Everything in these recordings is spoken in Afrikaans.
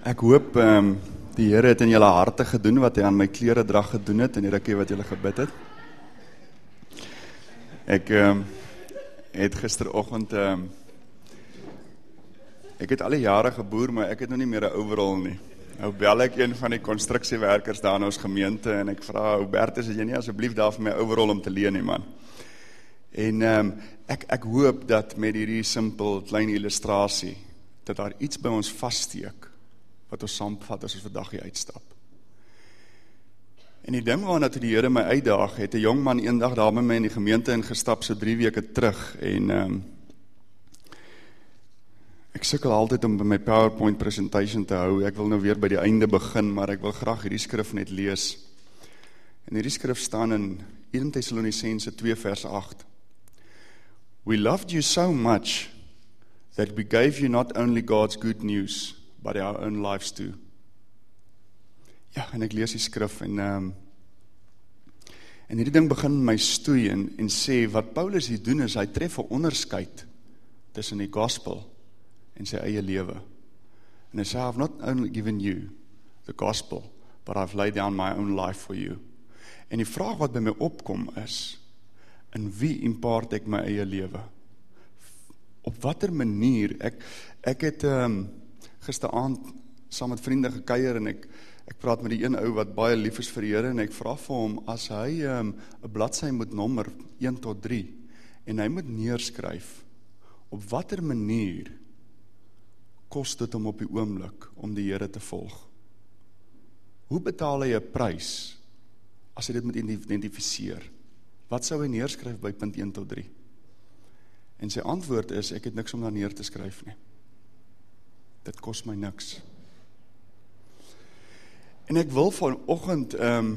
Ek hoop die Here het in julle harte gedoen wat hy aan my kleredrag gedoen het en die rukkie wat julle gebid het. Ek het gisteroggend ek het al die jare geboer, maar ek het nog nie meer 'n overall nie. Nou bel ek een van die konstruksiewerkers daar in ons gemeente en ek vra, Hubertus, as jy nie asseblief daar vir my overall om te leen nie, man. En ek hoop dat met hierdie simpel klein illustrasie dat daar iets by ons vassteek wat ons saamvat as ons vandag hier uitstap. En die ding waarna toe die Here my uitdaag, het 'n jong man eendag daar met my in die gemeente ingestap, so 3 weke terug, en ek sukkel altyd om by my PowerPoint presentation te hou. Ek wil nou weer by die einde begin, maar ek wil graag hierdie skrif net lees. En hierdie skrif staan in 1 Thessalonicense 2 vers 8. We loved you so much that we gave you not only God's good news, but our own lives too. Ja, en ek lees die skrif en hierdie ding begin my stoei en sê, wat Paulus hier doen is, hy tref 'n onderskeid tussen die gospel en sy eie lewe. En hy sê, I've not only given you the gospel, but I've laid down my own life for you. En die vraag wat by my opkom is, in wie impart ek my eie lewe? Op watter manier? Ek het gisteraand saam met vriende gekuier en ek praat met die een ou wat baie lief is vir die Here en ek vra vir hom, as hy 'n bladsy moet nommer 1 tot 3 en hy moet neerskryf, op watter manier kos dit hom op die oomblik om die Here te volg? Hoe betaal hy 'n prys as hy dit moet identifiseer? Wat sou hy neerskryf by punt 1 tot 3? En sy antwoord is, ek het niks om daar neer te skryf nie. Dit kos my niks. En ek wil vanoggend,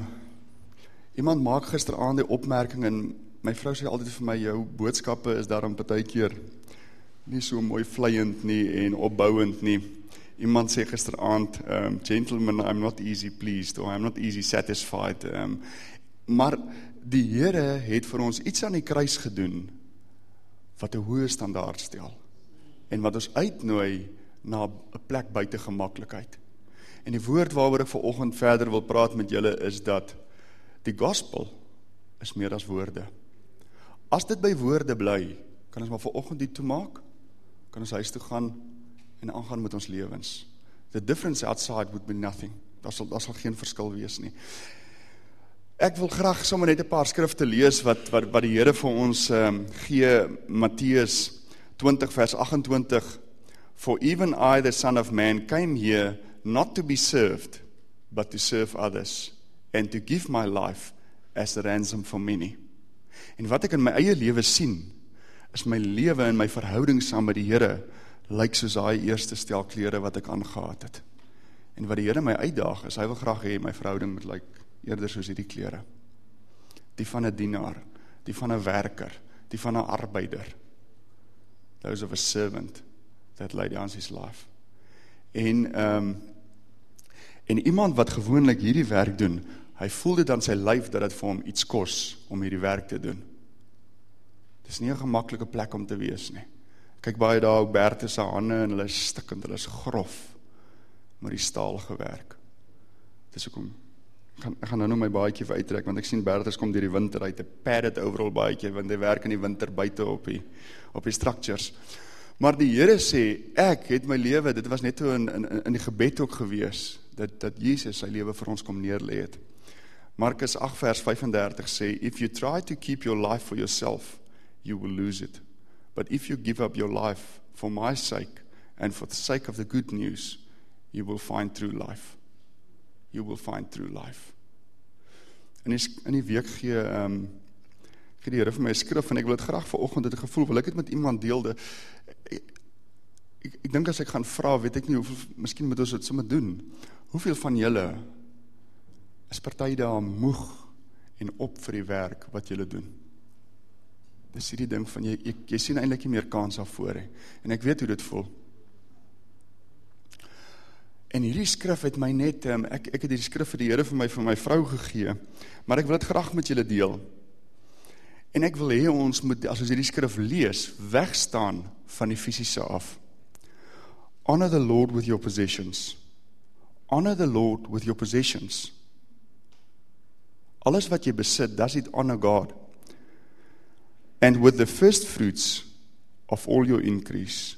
iemand maak gisteraand die opmerking en my vrou sê altyd vir my, jou boodskappe is daarom partykeer nie so mooi vleiend nie en opbouend nie. Iemand sê gisteraand, gentlemen, I'm not easy pleased, or I'm not easy satisfied. Maar die Here het vir ons iets aan die kruis gedoen, wat 'n hoë standaard stel, en wat ons uitnooi na 'n plek buite gemaklikheid. En die woord waaroor ek vanoggend verder wil praat met julle is dat die gospel is meer as woorde. As dit by woorde bly, kan ons maar vanoggend dit toemaak, kan ons huis toe gaan en aangaan met ons lewens. The difference outside would be nothing. Daar sal geen verskil wees nie. Ek wil graag sommer net 'n paar skrifte lees wat die Here vir ons gee. Matteus 20 vers 28. For even I, the Son of Man, came here not to be served, but to serve others, and to give my life as a ransom for many. En wat ek in my eie lewe sien, is my lewe en my verhouding saam met die Here lyk soos daai eerste stel klere wat ek aangehad het. En wat die Here my uitdaag is, hy wil graag hê my verhouding moet lyk eerder soos hierdie klere. Die van 'n dienaar, die van 'n werker, die van 'n arbeider. Those of a servant that laid down his life. En iemand wat gewoonlik hierdie werk doen, hy voel dit aan sy lyf dat dit vir hom iets kos om hierdie werk te doen. Dis nie 'n gemaklike plek om te wees nie. Kyk baie daar op Bertus se hande en hulle is stikkend, hulle is grof met die staal gewerk. Dis hoekom ek gaan nou my baadjie vir uittrek, want ek sien Bertus kom deur die winter uit, 'n padded overall baadjie, want hy werk in die winter buite op die structures. Maar die Here sê, ek het my lewe, dit was net so in die gebed ook gewees, dat Jesus sy lewe vir ons kom neerlê het. Markus 8 vers 35 sê, if you try to keep your life for yourself, you will lose it. But if you give up your life for my sake, and for the sake of the good news, you will find true life. You will find true life. In die week gee die Here vir my 'n skrif, en ek wil dit graag vanoggend het 'n gevoel, wil ek dit met iemand deel. Ek dink as ek gaan vra, weet ek nie hoeveel, miskien moet ons dit sommer doen. Hoeveel van julle is party daar moeg en op vir die werk wat julle doen? Dis hierdie ding van, jy sien eintlik nie meer kans af voor he. En ek weet hoe dit voel. En hierdie skrif het my net, ek het hierdie skrif vir die Here vir my vrou gegee, maar ek wil dit graag met julle deel. En ek wil hê ons moet, as ons hierdie skrif lees, wegstaan van die fisiese af. Honor the Lord with your possessions. honor the Lord with your possessions. Alles wat jy besit, does it honor God? And with the first fruits of all your increase.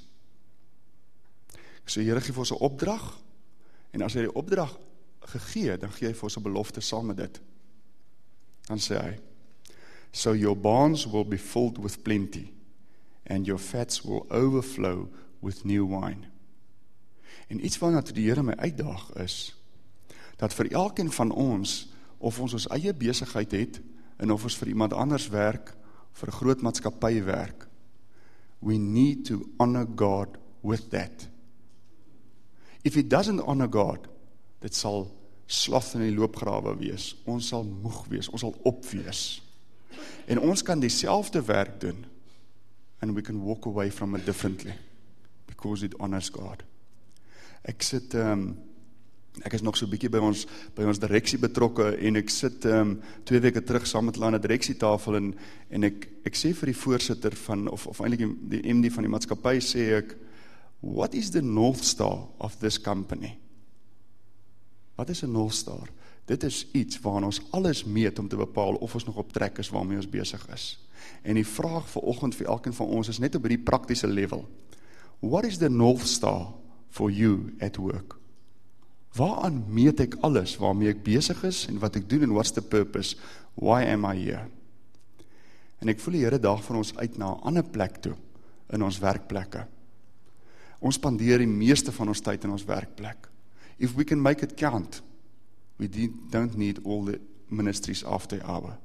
So Here gee vir ons 'n opdrag, en as hy die opdrag gegee, dan gee hy vir ons 'n belofte saam met dit. Dan sê hy, so your barns will be filled with plenty, and your fats will overflow with new wine. En iets waarna toe die Here my uitdaag is, dat vir elkeen van ons, of ons eie besigheid het, en of ons vir iemand anders werk, vir 'n groot maatskappy werk, we need to honor God with that. If it doesn't honor God, dit sal sloth in die loopgrawe wees, ons sal moeg wees, ons sal opwees. En ons kan dieselfde werk doen, and we can walk away from it differently, because it honors God. Ek is nog so 'n bietjie by ons direksie betrokke, en ek sit 2 weke terug saam met hulle aan 'n direksietafel, en ek sê vir die voorsitter van, of eintlik die MD van die maatskappy, sê ek, what is the North Star of this company? Wat is 'n North Star? Dit is iets waaraan ons alles meet om te bepaal of ons nog op trek is waarmee ons besig is. En die vraag vanoggend vir elkeen van ons is net op hierdie praktiese level. What is the North Star for you at work? Waaraan meet ek alles waarmee ek besig is en wat ek doen, en what's the purpose? Why am I here? En ek voel die Here daag van ons uit na 'n ander plek toe, in ons werkplekke. Ons spandeer die meeste van ons tyd in ons werkplek. If we can make it count, we don't need all the ministries after hour.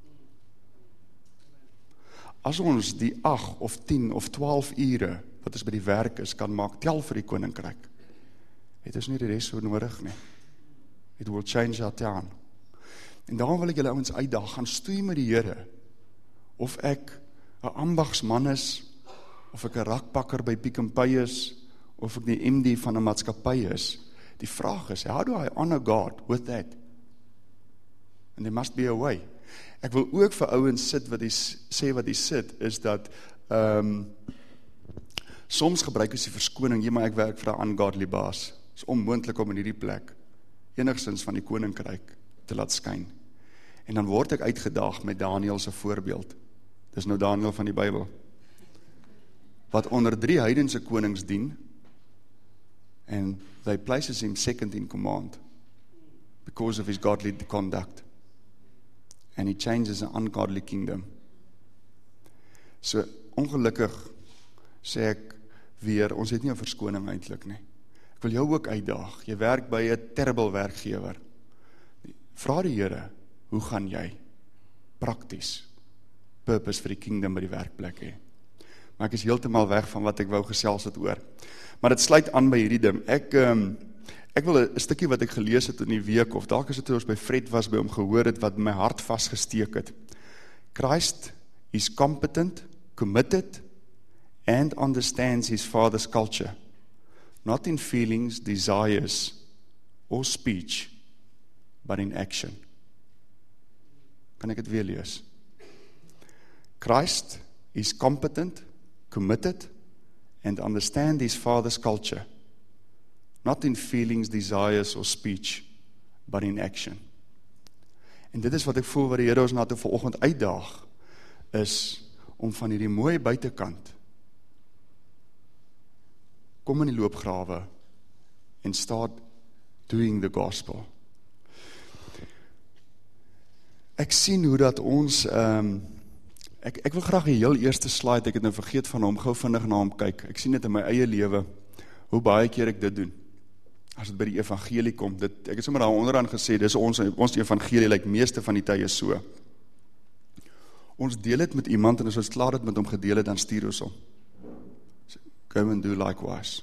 As ons die 8 of 10 of 12 ure, wat ons by die werk is, kan maak, tel vir die koninkryk, het ons nie die rest so nodig nie. It will change our town. En daarom wil ek julle ouens uitdaag, gaan stoei met die Here, of ek 'n ambagsman is, of ek 'n rakpakker by Pick n Pay is, of ek die MD van 'n maatskappy is. Die vraag is, how do I honor God with that? And there must be a way. Ek wil ook vir ouens sit wat sê wat die sit, is dat soms gebruik ons die verskoning, maar ek werk vir 'n ungodly baas. Het is onmoontlik om in hierdie plek enigstens van die koninkryk te laat skyn. En dan word ek uitgedaag met Daniel se voorbeeld. Dis nou Daniel van die Bybel, wat onder 3 heidense konings dien, and they places him second in command because of his godly conduct, and he changes an ungodly kingdom. So ongelukkig sê ek weer, ons het nie 'n verskoning eintlik nie. Ek wil jou ook uitdaag, jy werk by 'n terrible werkgewer. Vra die Here, hoe gaan jy prakties purpose vir die kingdom by die werkplek hê? Maar ek is heeltemal weg van wat ek wou gesels het oor. Maar dit sluit aan by hierdie ding. Ek wil 'n stukkie wat ek gelees het in die week, of dalk is dit toe ons by Fred was, by hom gehoor het, wat my hart vasgesteek het. Christ is competent, committed, and understands his Father's culture, not in feelings, desires, or speech, but in action. Kan ek dit weer lees? Christ is competent, committed, and understand his Father's culture, not in feelings, desires, or speech, but in action. En dit is wat ek voel wat die Here ons na toe vanoggend uitdaag, is om van hierdie mooi buitekant, kom in die loopgrawe, en start doing the gospel. Ek sien hoe dat ons, ek wil graag die heel eerste slide, ek het nou vergeet van hom, gou vinnig na hom kyk. Ek sien dit in my eie lewe, hoe baie keer ek dit doen. As dit by die evangelie kom, ek het sommer daar onderaan gesê, dis ons evangelie, like meeste van die tye so. Ons deel het met iemand, en as ons klaar het met hom gedeel het, dan stuur ons hom. Go and do likewise.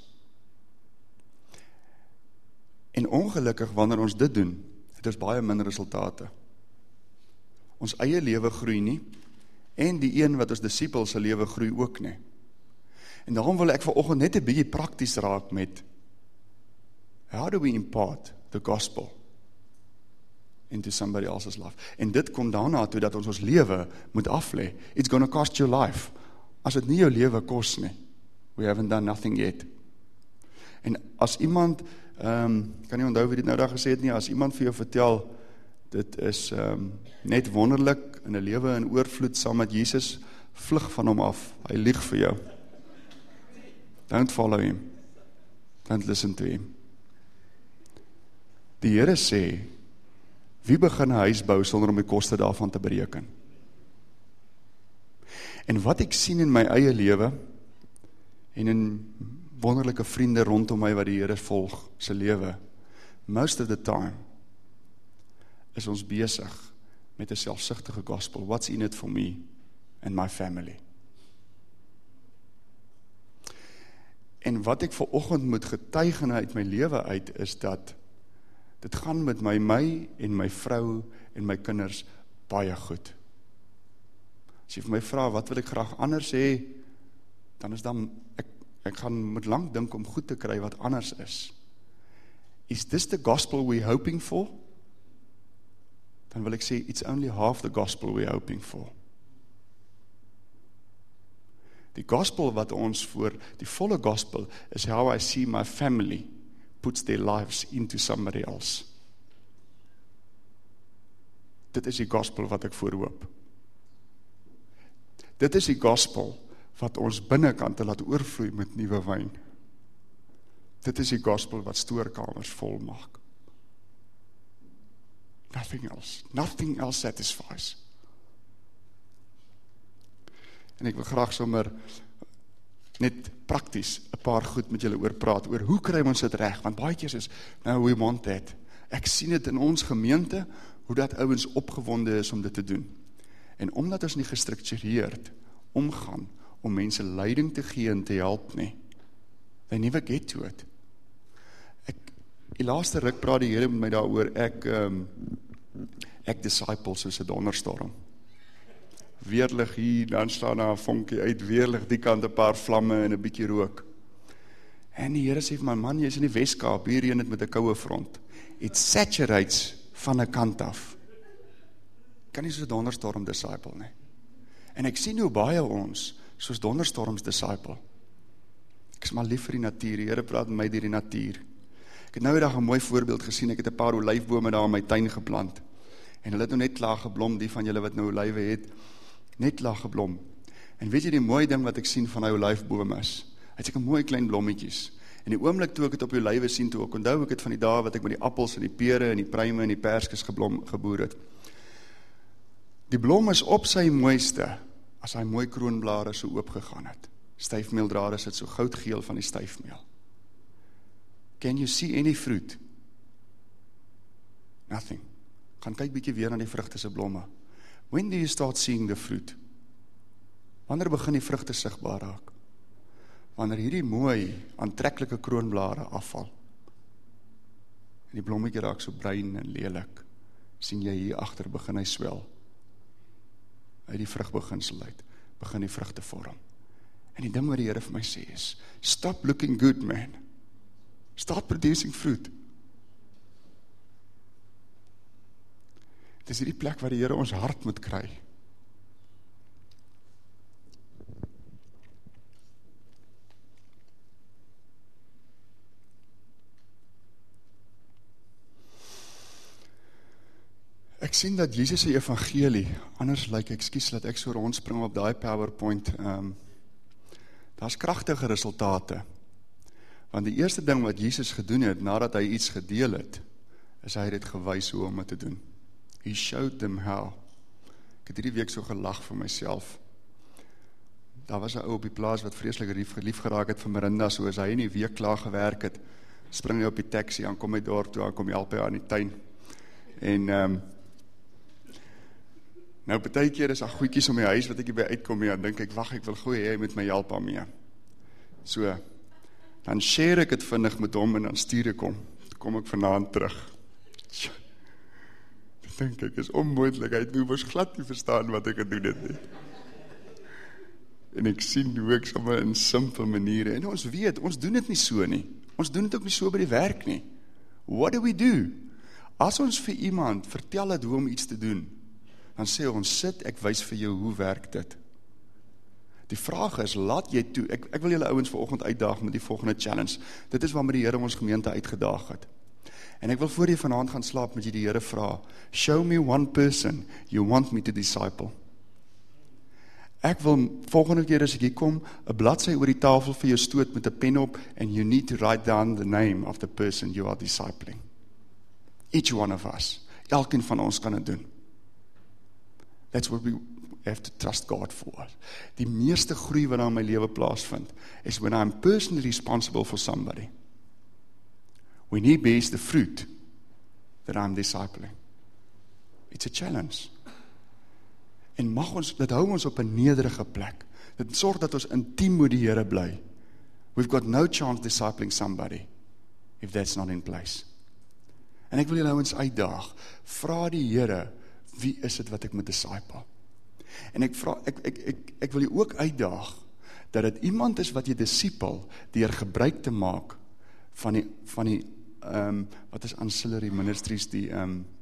En ongelukkig, wanneer ons dit doen, het ons baie minder resultate. Ons eie lewe groei nie, en die een wat ons disciples se lewe groei ook nie. En daarom wil ek vanoggend net 'n bietjie prakties raak met, how do we impart the gospel into somebody else's life? En dit kom daarna toe dat ons lewe moet aflê. It's gonna cost your life. As dit nie jou lewe kos nie, we haven't done nothing yet. En as iemand Kan nie onthou wie dit nou daar gesê het nie, as iemand vir jou vertel, dit is net wonderlik, in 'n lewe in oorvloed saam met Jesus, vlug van hom af, hy lieg vir jou. Don't follow him. Don't listen to him. Die Here sê, wie begin 'n huis bou sonder om die koste daarvan te bereken? En wat ek sien in my eie lewe, en in wonderlike vriende rondom my wat die Here volg, se lewe, most of the time, is ons besig met 'n selfsugtige gospel. What's in it for me and my family? En wat ek vanoggend moet getuig uit my lewe uit, is dat dit gaan met my en my vrou en my kinders baie goed. As jy vir my vra, wat wil ek graag anders hê, dan is dan, ek gaan moet lank dink om goed te kry wat anders is. Is this the gospel we're hoping for? Dan wil ek sê, it's only half the gospel we're hoping for. Die gospel wat ons voor, die volle gospel, is how I see my family puts their lives into somebody else. Dit is die gospel wat ek voorhoop. Dit is die gospel wat ons binnekant te laat oorvloei met nuwe wyn. Dit is die gospel wat stoorkamers vol maak. Nothing else satisfies. En ek wil graag sommer net prakties 'n paar goed met julle oor praat, oor hoe kry ons dit reg, want baie keer is, we want that. Ek sien dit in ons gemeente, hoe dat ouens opgewonde is om dit te doen. En omdat ons nie gestruktureerd omgaan, om mense leiding te gee en te help nie, they never get to it. Die laaste ruk praat die Here met my daaroor, ek disciple soos 'n donderstorm. Weerlig hier, dan staan daar 'n vonkie uit, weerlig die kant 'n paar vlamme en 'n bietjie rook. En die Here sê vir my, man, jy's in die Weskaap, hier reën dit met 'n koue front. It saturates van 'n kant af. Kan nie soos 'n donderstorm disciple nie. En ek sien hoe baie ons soos donderstorms disciple. Ek is maar lief vir die natuur, die Here praat met my deur die natuur. Ek het nou eendag 'n mooi voorbeeld gesien, ek het 'n paar olyfbome daar in my tuin geplant. En hulle het nou net klaar geblom, die van julle wat nou olywe het, net klaar geblom. En weet jy die mooi ding wat ek sien van hy olyfboom is? Hy het seker mooi klein blommetjies. En die oomblik toe ek het op die olywe sien, toe ek onthou ek het van die dae wat ek met die appels en die pere en die pruime en die perskes geboer het. Die blom is op sy mooiste, as hy mooi kroonblare so oopgegaan het. Styfmeeldrade sit so goudgeel van die styfmeel. Can you see any fruit? Nothing. Gaan kyk bietjie weer na die vrugte se blomme. When do you start seeing the fruit? Wanneer begin die vrugte sigbaar raak? Wanneer hierdie mooi, aantreklike kroonblare afval. En die blommetjie raak so bruin en lelik. Sien jy hier agter begin hy swel. Uit die vrugbeginsel uit, begin die vrugte vorm. En die ding wat die Here vir my sê is, stop looking good, man. Start producing fruit. Dit is hierdie plek waar die Here ons hart moet kry. Ek sien dat Jesus se evangelie, anders lyk, ekskuus dat ek so rondspring op daai PowerPoint, daar's kragtige resultate. Want die eerste ding wat Jesus gedoen het, nadat hy iets gedeel het, is hy dit gewys hoe om dit te doen. He showed them how. Ek het hierdie week so gelag vir myself. Daar was 'n ou op die plaas wat vreeslik lief geraak het vir Marinda, so as hy in die week klaar gewerk het, spring hy op die taxi, dan kom hy dorp toe, dan kom hy help hy aan die tuin. En nou partykeer is daar goedjies om die huis wat ek hier by uitkom, dan dink ek, wag, ek wil gooi, hy moet my help daarmee. So, dan share ek het vinnig met hom en dan stuur ek hom. Dan kom ek vanaand terug. Dan dink ek, is onmoontlik, hy het nou mos glad nie verstaan wat ek gedoen het nie. En ek sien hoe ek sommer in simpel maniere, en ons weet, ons doen dit nie so nie. Ons doen dit ook nie so by die werk nie. What do we do? As ons vir iemand vertel het hoe om iets te doen, dan sê ons, sit, ek wys vir jou hoe werk dit. Die vraag is, laat jy toe, ek wil julle ouens vanoggend uitdaag met die volgende challenge. Dit is waarmee die Here ons gemeente uitgedaag het. En ek wil voor jy vanaand gaan slaap, met jy die Here vra, show me one person you want me to disciple. Ek wil volgende keer as ek hier kom, 'n bladsy oor die tafel vir jou stoot met 'n pen op, and you need to write down the name of the person you are discipling. Each one of us. Elkeen van ons kan dit doen. That's what we have to trust God for. Die meeste groei wat in my lewe plaasvind, is when I'm personally responsible for somebody. When he bears the fruit that I'm discipling. It's a challenge. En mag ons, dit hou ons op 'n nederige plek. Dit sorg dat ons intiem met die Here bly. We've got no chance discipling somebody if that's not in place. En ek wil julle ouens uitdaag, vra die Here, wie is dit wat ek moet disciple? En ek wil jy ook uitdaag, dat dit iemand is wat jy disciple, deur gebruik te maak van die wat is ancillary ministries, die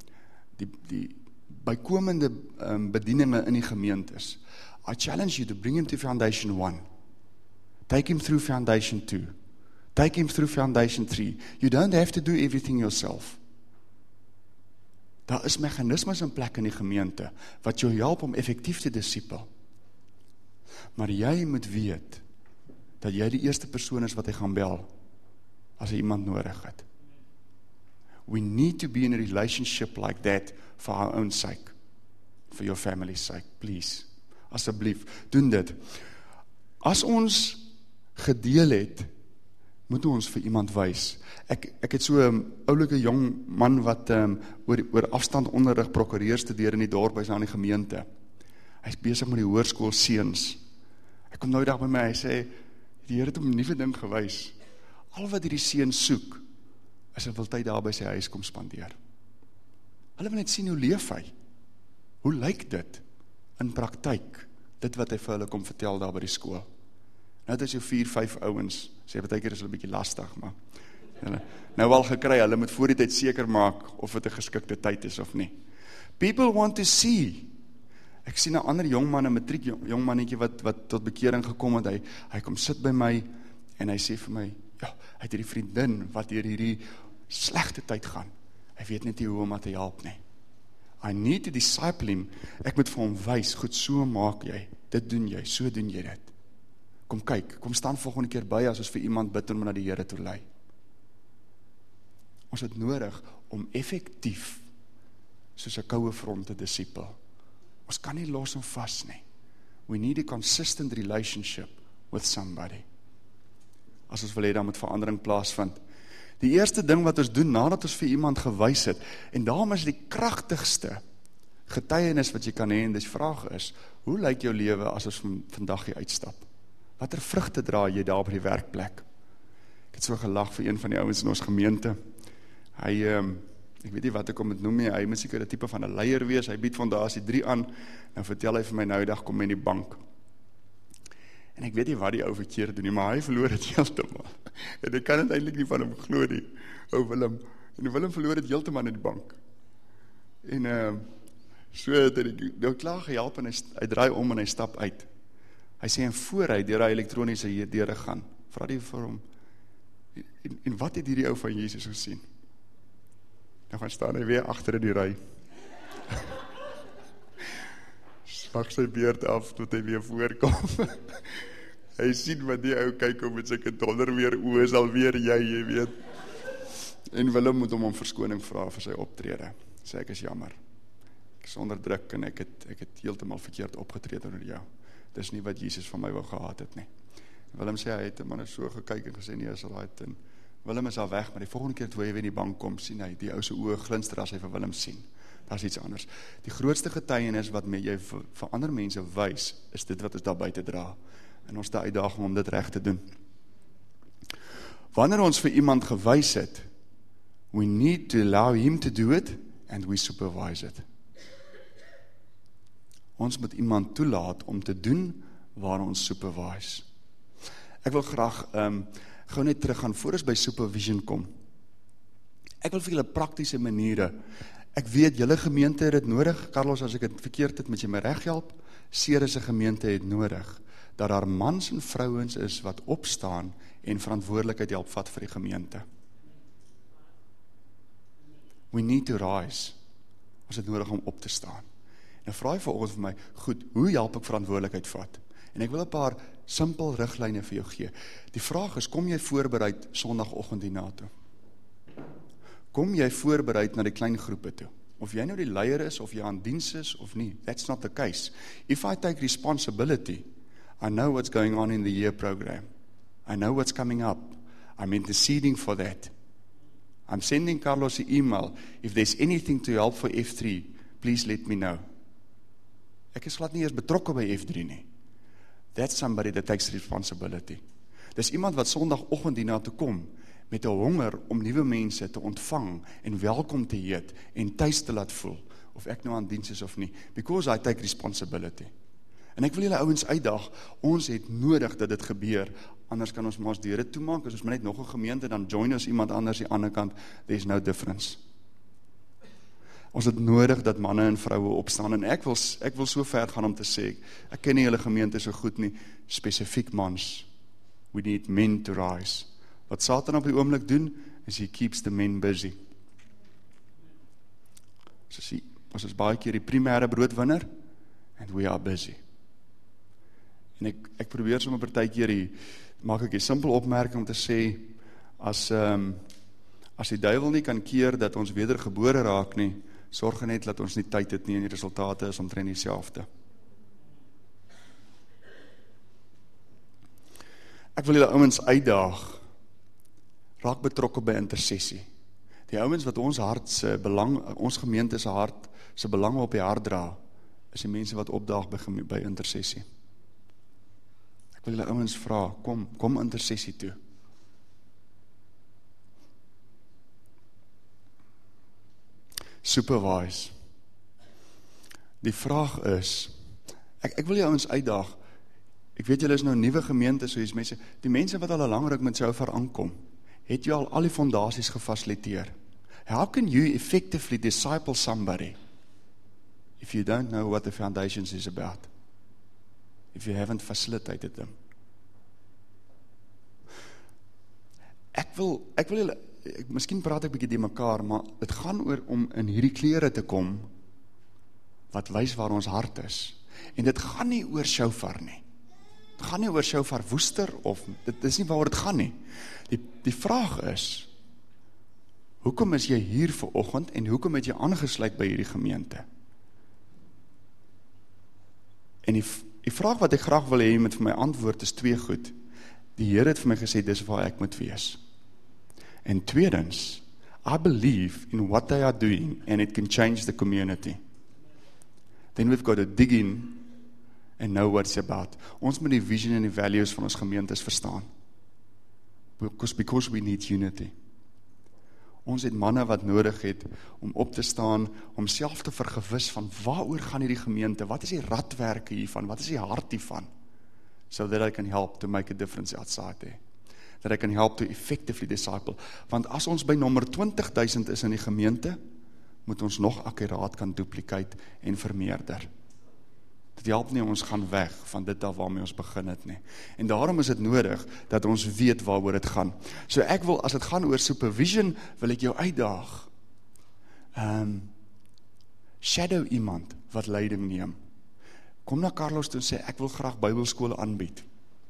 bykomende bedieninge in die gemeentes. I challenge you to bring him to Foundation 1. Take him through Foundation 2. Take him through Foundation 3. You don't have to do everything yourself. Daar is mechanismes in plek in die gemeente, wat jou help om effektief te disciple. Maar jy moet weet, dat jy die eerste persoon is wat hy gaan bel, as hy iemand nodig het. We need to be in a relationship like that, for our own sake, for your family's sake, please. Asseblief, doen dit. As ons gedeel het, moet ons vir iemand wys. Ek het so 'n oulike jong man wat oor afstand onderrig prokureur studeer in die dorp by aan die gemeente. Hy's besig met die hoërskool seuns. Hy kom nou dag by my, hy sê, die Here het hom 'n nuwe ding gewys. Al wat hierdie seun soek, is hy wil tyd daar by sy huis kom spandeer. Hulle wil net sien hoe leef hy. Hoe lyk dit in praktyk? Dit wat hy vir hulle kom vertel daar by die skool. Nou het hy so 4-5 ouens, sê partykeer is hulle 'n bietjie lastig, maar hulle nou al gekry, hulle moet voor die tyd seker maak of dit 'n geskikte tyd is of nie. People want to see. Ek sien 'n ander jongman, 'n matriek jongmannetjie wat tot bekering gekom het, hy kom sit by my en hy sê vir my, ja, hy het hierdie vriendin wat deur hierdie slegte tyd gaan. Hy weet net nie hoe om haar te help nie. I need to disciple him. Ek moet vir hom wys, goed, so maak jy, dit doen jy, so doen jy dit. Kom kyk, kom staan volgende keer by as ons vir iemand bid om na die Here toe lei. Ons het nodig om effektief soos 'n koue front te disciple. Ons kan nie los en vas nie. We need a consistent relationship with somebody. As ons wil hê, dan moet verandering plaasvind. Die eerste ding wat ons doen nadat ons vir iemand gewys het, en daarom is die kragtigste getuienis wat jy kan hê, en die vraag is, hoe lyk jou lewe as ons vandag hier uitstap? Watter vrugte dra jy daar op die werkplek? Ek het so gelag vir een van die ouens in ons gemeente. Hy, ek weet nie wat ek om het noem nie, hy moet seker 'n tipe van 'n leier wees, hy bied Fondasie 3 aan, en vertel hy vir my nou dag kom in die bank. En ek weet nie wat die ou verkeerd doen nie, maar hy verloor het heeltemal. En ek kan het eintlik nie van hom glo nie, ou Willem. En Willem verloor het heeltemal in die bank. En so het hy nou klaar gehelp en hy draai om en hy stap uit. Hy sê, en voor hy deur hy elektroniese deure gaan, vra die vir hom, en wat het hierdie ou van Jesus gesien? Nou gaan staan hy weer agter in die ry. Swak sy beurt af, tot hy weer voorkom. Hy sien wat die ou kyk om met sy donder weer oë, is alweer jy weet. En Willem moet hom om verskoning vra vir sy optrede. Sê ek is jammer. Ek is onder druk en ek het heeltemal verkeerd opgetree onder jou. Dis nie wat Jesus van my wou gehad het nie. Willem sê, hy het man so gekyk en gesê, nee, is alright. En Willem is al weg, maar die volgende keer toe hy weer in die bank kom, sien hy, die ou se oë glinster as hy vir Willem sien. Dat is iets anders. Die grootste getuienis wat jy vir ander mense wys, is dit wat ons daar buite dra. En ons die uitdaging om dit reg te doen. Wanneer ons vir iemand gewys het, we need to allow him to do it, and we supervise it. Ons moet iemand toelaat om te doen waar ons supervise. Ek wil graag gou net teruggaan voor ons by supervision kom. Ek wil vir julle praktiese maniere. Ek weet julle gemeente het dit nodig. Carlos, as ek dit verkeerd het, moet jy my reg help. Ceres se gemeente het nodig dat daar mans en vrouens is wat opstaan en verantwoordelikheid help vat vir die gemeente. We need to rise. Ons het nodig om op te staan. En vraag jy vanoggend vir my, goed, hoe help ek verantwoordelikheid vat? En ek wil 'n paar simpel riglyne vir jou gee. Die vraag is, kom jy voorbereid Sondagoggend hierna toe? Kom jy voorbereid na die klein groepe toe? Of jy nou die leier is, of jy aan diens is, of nie. That's not the case. If I take responsibility, I know what's going on in the year program. I know what's coming up. I'm interceding for that. I'm sending Carlos an email. If there's anything to help for F3, please let me know. Ek is glad nie eers betrokke by F3 nie. That's somebody that takes responsibility. Dis iemand wat Sondagoggend hierna toe kom, met 'n honger om nuwe mense te ontvang, en welkom te heet, en tuis te laat voel, of ek nou aan diens is of nie, because I take responsibility. En ek wil julle ouens uitdag, ons het nodig dat dit gebeur, anders kan ons maar ons deure toemaak, as ons maar net nog 'n gemeente, dan join ons iemand anders die ander kant, there's no difference. Ons het nodig dat manne en vroue opstaan, en ek wil so ver gaan om te sê, ek ken nie julle gemeente so goed nie, spesifiek mans, we need men to rise. Wat Satan op die oomblik doen, is he keeps the men busy. Ons is baie keer die primêre broodwinner, and we are busy. En ek probeer sommer partykeer maak ek 'n simpel opmerking om te sê, as die duiwel nie kan keer dat ons wedergebore raak nie, sorg net dat ons nie tyd het nie, en die resultate is omtrent dieselfde. Ek wil julle ouens uitdaag, raak betrokke by intersessie. Die ouens wat ons hart se belang, ons gemeente se hart se belange op die hart dra, is die mense wat opdaag by intersessie. Ek wil julle ouens vra, kom intersessie toe. Supervise. Die vraag is, ek wil jou ouens uitdaag, ek weet julle is nou 'n nuwe gemeente, so die mense wat al 'n lang ruk met jou aankom, het jy al die fondasies gefasiliteer. How can you effectively disciple somebody if you don't know what the foundations is about? If you haven't facilitated them? Ek wil julle, miskien praat ek bietjie die mekaar, maar dit gaan oor om in hierdie klere te kom, wat wys waar ons hart is. En dit gaan nie oor shofar nie. Dit gaan nie oor shofar woester, of, dit is nie waaroor dit gaan nie. Die vraag is, hoekom is jy hier vanoggend, en hoekom het jy aangesluit by hierdie gemeente? En die vraag wat ek graag wil hê met vir my antwoord is twee goed. Die Here het vir my gesê, dis waar ek moet wees. En tweedens, I believe in what they are doing, and it can change the community. Then we've got to dig in and know what it's about. Ons moet die vision en die values van ons gemeentes verstaan. Because we need unity. Ons het manne wat nodig het om op te staan, om self te vergewis van waaroor gaan hierdie gemeente, wat is die radwerke hiervan, wat is die hart hiervan, so that I can help to make a difference outside there. That I can help to effectively disciple. Want as ons by nommer 20,000 is in die gemeente, moet ons nog akkuraat kan duplicate en vermeerder. Dit help nie ons gaan weg van dit af waarmee ons begin het nie. En daarom is dit nodig dat ons weet waaroor dit gaan. So ek wil, as dit gaan oor supervision, wil ek jou uitdaag. Shadow iemand wat leiding neem. Kom na Carlos toe en sê, ek wil graag Bybelskole aanbied.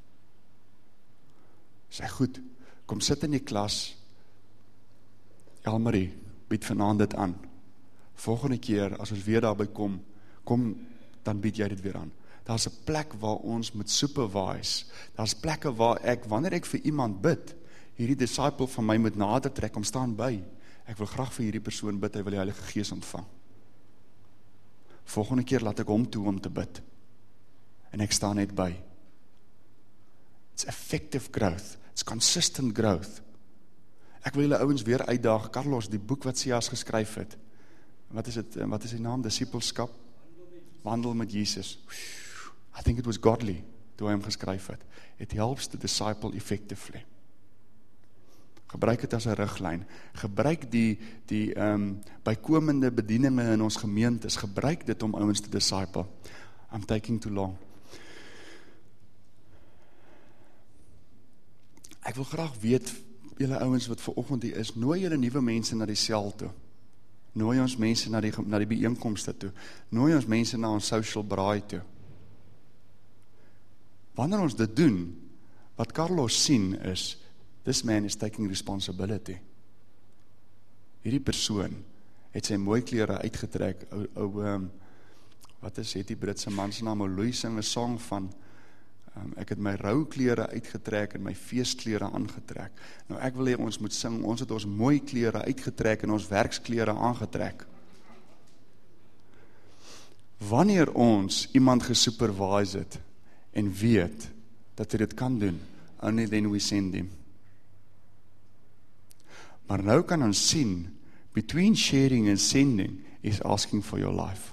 Sê goed, kom sit in die klas, Elmarie, bied vanaand dit aan. Volgende keer, as ons weer daarby kom, dan bied jy dit weer aan. Daar's 'n plek waar ons moet supervise. Daar's plekke waar wanneer ek vir iemand bid, hierdie disciple van my moet nader trek, om staan by. Ek wil graag vir hierdie persoon bid, hy wil die Heilige Gees ontvang. Volgende keer laat ek hom toe om te bid. En ek staan net by. It's effective growth. It's consistent growth. Ek wil julle ouens weer uitdaag, Carlos, die boek wat Sias geskryf het. Wat is die naam? Discipleskap? Wandel met Jesus. I think it was godly, toe hy hom geskryf het. It helps to disciple effectively. Gebruik het as 'n riglyn. Gebruik die bykomende bedieninge in ons gemeentes. Gebruik dit om ouens te disciple. I'm taking too long. Ek wil graag weet, julle ouens wat vanoggend hier is, nooi julle nuwe mense na die sel toe. Nooi ons mense na die bijeenkomste toe. Nooi ons mense na ons social braai toe. Wanneer ons dit doen, wat Carlos sien is, this man is taking responsibility. Hierdie persoon het sy mooi klere uitgetrek, wat is die Britse man se naam, Louis sing 'n song van, ek het my rouklere uitgetrek en my feestklere aangetrek. Nou ek wil hê ons moet sing, ons het ons mooi klere uitgetrek en ons werksklere aangetrek. Wanneer ons iemand gesupervise het en weet dat hy dit kan doen, only then we send him. Maar nou kan ons sien, between sharing and sending is asking for your life.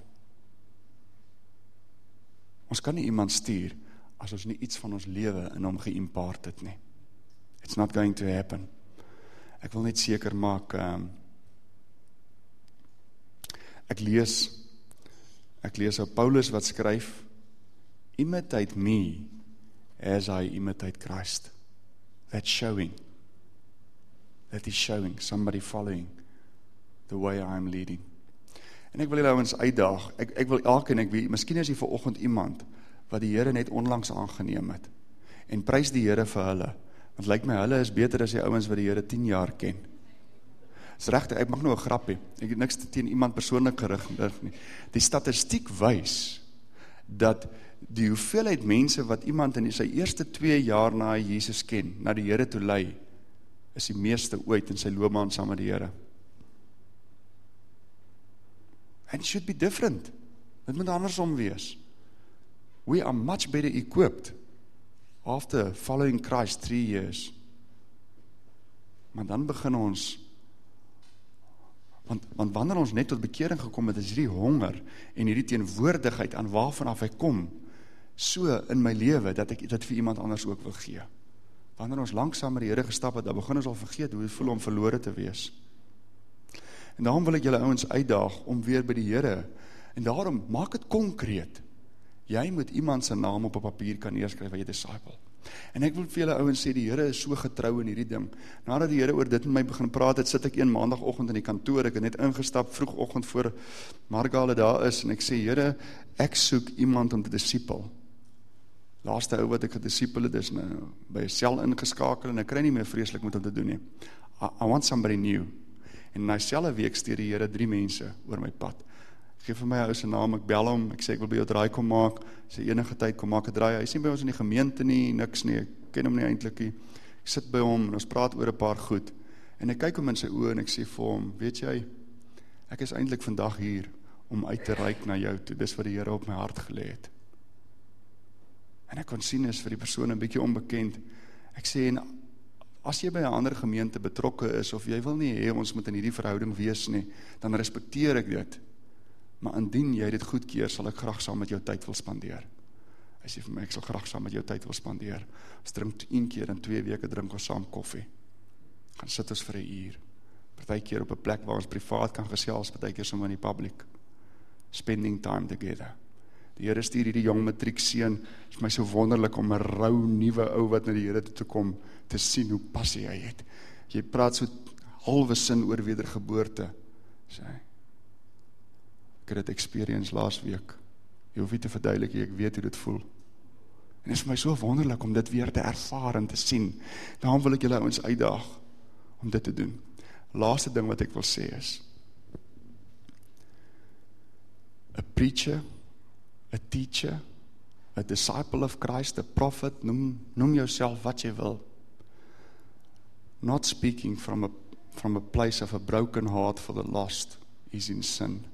Ons kan nie iemand stuur as ons nie iets van ons lewe in hom geïmpaart het nie. It's not going to happen. Ek wil net seker maak, ek lees ou Paulus wat skryf, imitate me as I imitate Christ. That's showing. That is showing, somebody following the way I am leading. En ek wil julle ouens uitdaag, ek wil elkeen, miskien is hier vanoggend iemand, wat die Here net onlangs aangeneem het, en prys die Here vir hulle, want lyk my, hulle is beter as die ouens wat die Here 10 jaar ken. Dis regtig, ek mag nou 'n grap hê, ek het niks teen iemand persoonlik gerig nie. Die statistiek wys, dat die hoeveelheid mense wat iemand in sy eerste 2 jaar na hy Jesus ken, na die Here toe lei, is die meeste ooit in sy loopbaan saam met die Here. And it should be different. Dit moet andersom wees. We are much better equipped after following Christ 3 years. Maar dan begin ons, want wanneer ons net tot bekering gekom het, is hierdie honger en hierdie teenwoordigheid aan waarvan af hy kom, so in my lewe, dat ek dit vir iemand anders ook wil gee. Wanneer ons langsaam met die Here gestap het, dan begin ons al vergeet hoe het voel om verlore te wees. En daarom wil ek julle ouens uitdaag om weer by die Here, en daarom maak dit konkreet. Jy moet iemand se naam op 'n papier kan neerskryf wat jy disciple. En ek wil vir julle ouens sê, die Here is so getrou in hierdie ding. Nadat die Here oor dit met my begin praat het, sit ek een maandagoggend in die kantoor, ek het net ingestap, vroegoggend voor Margale daar is, en ek sê, Here, ek soek iemand om te disipel. Laaste ou wat ek gedisipel het, is nou by 'n sel ingeskakel, en ek kry nie meer vreeslik met hom te doen nie. I want somebody new. En na selfe week stuur die Here 3 mense oor my pad. Geef vir my 'n ou se naam, ek bel hom, ek sê ek wil by jou draai kom maak, sê enige tyd kom maak 'n draai, hy is nie by ons in die gemeente nie, niks nie, ek ken hom nie eintlik nie, ek sit by hom, en ons praat oor 'n paar goed, en ek kyk hom in sy oë, en ek sê vir hom, weet jy, ek is eintlik vandag hier, om uit te reik na jou toe, dis wat die Here op my hart gelê het. En ek kon sien is vir die persoon 'n bietjie onbekend, ek sê, en as jy by 'n ander gemeente betrokke is, of jy wil nie hê ons moet in hierdie verhouding wees nie, dan respekteer ek dit, maar indien jy dit goedkeur, sal ek graag saam met jou tyd wil spandeer. Hy sê vir my, ek sal graag saam met jou tyd wil spandeer. Ons drink 1 keer in 2 weke, drink ons saam koffie. Gaan sit ons vir 1 uur. Partykeer op 'n plek waar ons privaat kan gesels, partykeer sommer in die public. Spending time together. Die Here stuur hierdie jong matriekseun, is my so wonderlik om 'n rou, nuwe ou wat na die Here toe te kom, te sien hoe passie hy het. Jy praat so halwe sin oor wedergeboorte, sê hy. Ek het dit experience laas week. Jy hoef nie te verduidelik, ek weet hoe dit voel. En dit is vir my so wonderlik om dit weer te ervaar en te sien. Daarom wil ek julle ouens uitdaag om dit te doen. Laaste ding wat ek wil sê is, a preacher, a teacher, a disciple of Christ, a prophet, noem jouself wat jy wil. Not speaking from a place of a broken heart for the lost is in sin.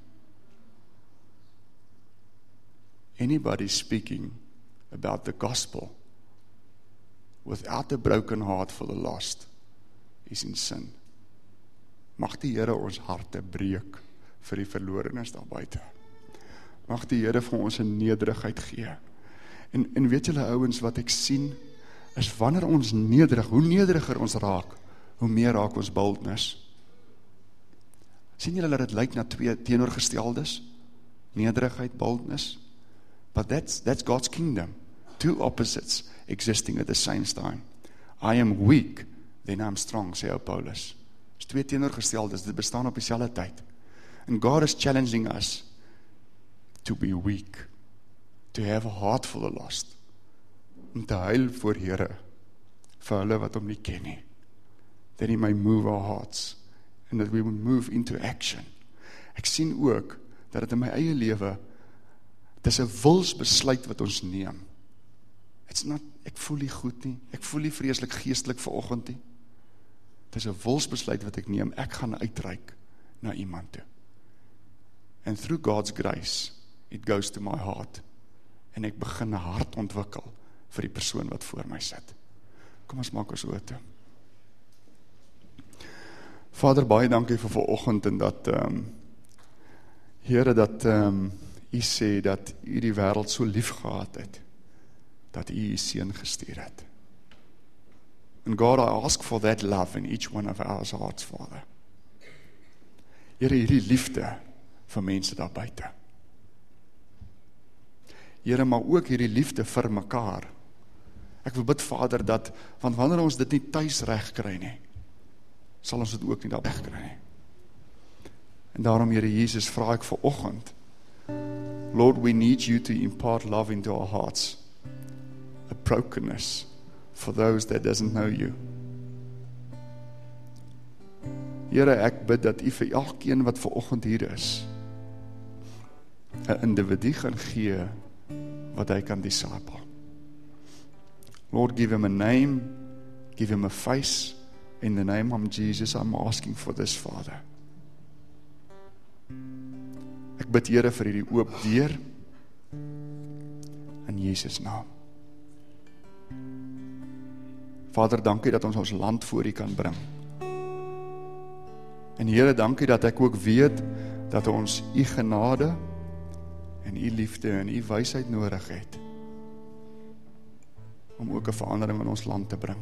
Anybody speaking about the gospel without a broken heart for the lost is in sin. Mag die Here ons harte breek vir die verlorenes daar buite. Mag die Here vir ons 'n nederigheid gee. En weet julle ouens wat ek sien, is wanneer ons nederig, hoe nederiger ons raak, hoe meer raak ons boldness. Sien julle dat dit lyk na 2 teenoorgesteldes? Nederigheid, boldness. But that's God's kingdom. 2 opposites existing at the same time. I am weak, then I'm strong, sê ou Paulus. Dis twee teenoorgesteldes, dit bestaan op dieselfde tyd. And God is challenging us to be weak, to have a heart full of lust, om te huil voor Here, vir hulle wat hom nie ken nie, that He may move our hearts, and that we will move into action. Ek sien ook, dat het in my eie lewe, dit is 'n wilsbesluit wat ons neem. It's not, ek voel nie goed nie, ek voel nie vreeslik geestelik vanoggend nie. Dit is 'n wilsbesluit wat ek neem, ek gaan uitreik na iemand toe. And through God's grace, it goes to my heart, en ek begin 'n hart ontwikkel vir die persoon wat voor my sit. Kom ons maak ons oë toe. Vader, baie dankie vir vanoggend en dat, Here, dat U sê dat U die wêreld so lief gehad het, dat U seun gestuur het. And God, I ask for that love in each one of our hearts, Father. Here, hierdie liefde vir mense daar buite. Here, maar ook hierdie liefde vir mekaar. Ek wil bid, Vader, dat, want wanneer ons dit nie tuis reg kry nie, sal ons dit ook nie daar reg kry nie. En daarom, Here Jesus, vra ek vanoggend, Lord, we need You to impart love into our hearts, a brokenness for those that doesn't know You. Here, ek bid dat U vir elkeen wat vanoggend hier is, 'n individu gaan gee wat hy kan disciple. Lord, give him a name, give him a face. In the name of Jesus, I'm asking for this, Father. Ek bid, Here, vir hierdie oop deur in Jesus naam. Vader, dankie dat ons ons land voor U kan bring. En Here, dankie dat ek ook weet dat ons U genade en U liefde en U wysheid nodig het om ook 'n verandering in ons land te bring.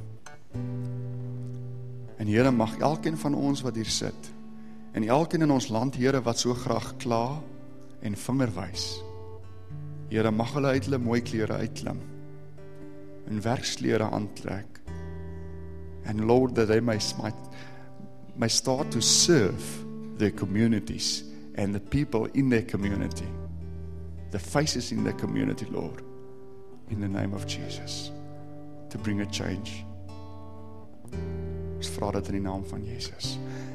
En Here, mag elkeen van ons wat hier sit, en elkeen in ons land, Here, wat so graag kla en vinger wys, Here, mag hulle uit hulle mooi klere uitklim, en werksklere aantrek, and Lord, that they may start to serve their communities, and the people in their community, the faces in their community, Lord, in the name of Jesus, to bring a change. Ons vra dit in die naam van Jesus.